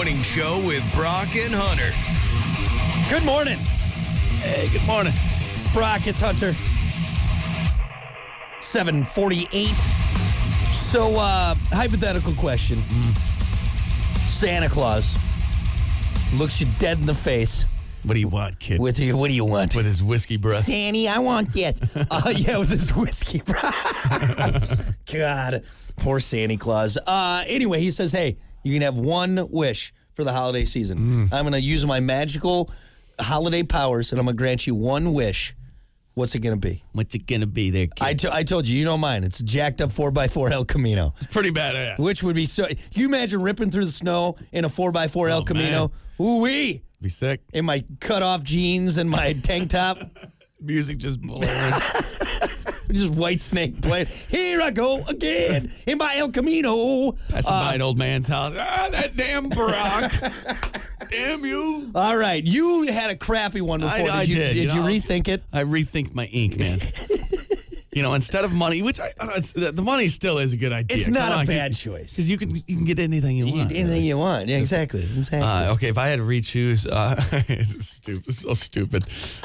Morning Show with Brock and Hunter. Good morning. Hey, good morning. It's Brock, it's Hunter. 7:48. So, hypothetical question. Santa Claus looks you dead in the face. What do you want, kid? What do you want? With his whiskey breath. Danny, I want this. Yeah, with his whiskey. God, poor Santa Claus. Anyway, he says, hey, you can have one wish for the holiday season. I'm going to use my magical holiday powers, and I'm going to grant you one wish. What's it going to be? What's it going to be there, kid? I told you know mine. It's a jacked up 4x4 El Camino. It's pretty badass. Which would be so... Can you imagine ripping through the snow in a 4x4 El Camino? Ooh-wee! Be sick. In my cut-off jeans and my tank top. Music just blaring. Just White Snake playing. Here I go again in my El Camino. Passing by an old man's house. That damn Brock. Damn you. All right. You had a crappy one before. I did. Did you rethink it? I rethink my ink, man. Instead of money, which the money still is a good idea. It's not a bad choice. Because you can get anything you want. Anything you want. Yeah, exactly. Okay, if I had to re-choose, it's stupid, so stupid.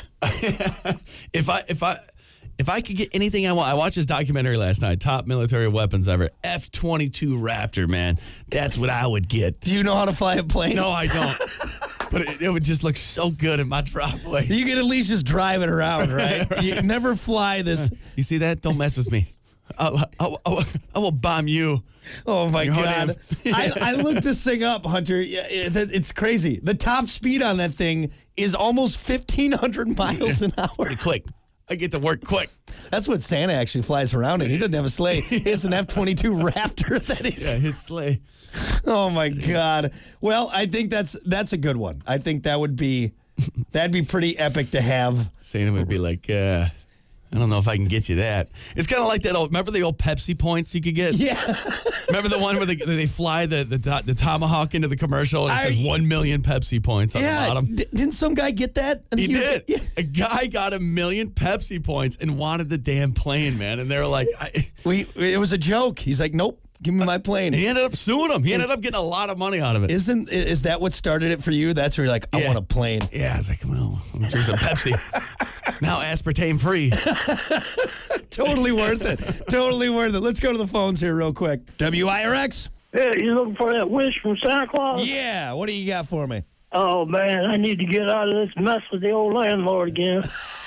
If I could get anything I want, I watched this documentary last night, Top Military Weapons Ever, F-22 Raptor, man. That's what I would get. Do you know how to fly a plane? No, I don't. But it would just look so good in my driveway. You could at least just drive it around, right? Right. You never fly this. You see that? Don't mess with me. I will bomb you. Oh, my Your God. I looked this thing up, Hunter. It's crazy. The top speed on that thing is almost 1,500 miles an hour. Pretty quick. I get to work quick. That's what Santa actually flies around in. He doesn't have a sleigh. He has an F-22 Raptor that is. Yeah, his sleigh. Oh, my God. Well, I think that's a good one. I think that'd be pretty epic to have. Santa would be like, I don't know if I can get you that. It's kind of like that remember the old Pepsi points you could get? Yeah. Remember the one where they fly the Tomahawk into the commercial and it says 1 million Pepsi points on the bottom? Didn't some guy get that? He did. Yeah. A guy got 1 million Pepsi points and wanted the damn plane, man. And they were like... It was a joke. He's like, nope, give me my plane. He ended up suing him. He ended up getting a lot of money out of it. Is that what started it for you? That's where you're like, I want a plane. Yeah, I was like, well, I'm sure some Pepsi. Now aspartame free. Totally worth it. Totally worth it. Let's go to the phones here real quick. WIRX? Yeah, you looking for that wish from Santa Claus? Yeah. What do you got for me? Oh, man, I need to get out of this mess with the old landlord again.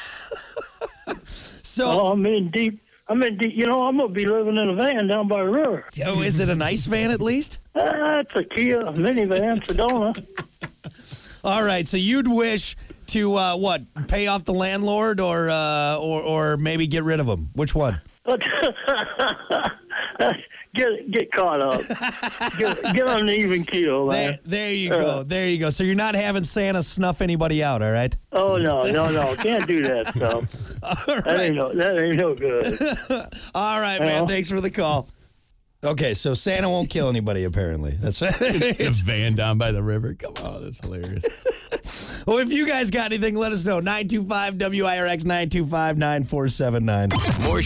So, I'm in deep. I'm going to be living in a van down by the river. Oh, is it a nice van at least? It's a Kia minivan, Sedona. All right, so you'd wish to pay off the landlord or maybe get rid of him? Which one? Get caught up. Get on an even keel, man. There you go. There you go. So you're not having Santa snuff anybody out, all right? Oh no, can't do that stuff. That ain't no good. All right, man. Thanks for the call. Okay, so Santa won't kill anybody, apparently. That's The van down by the river. Come on, that's hilarious. Well, if you guys got anything, let us know. 925-WIRX, 925-9479. More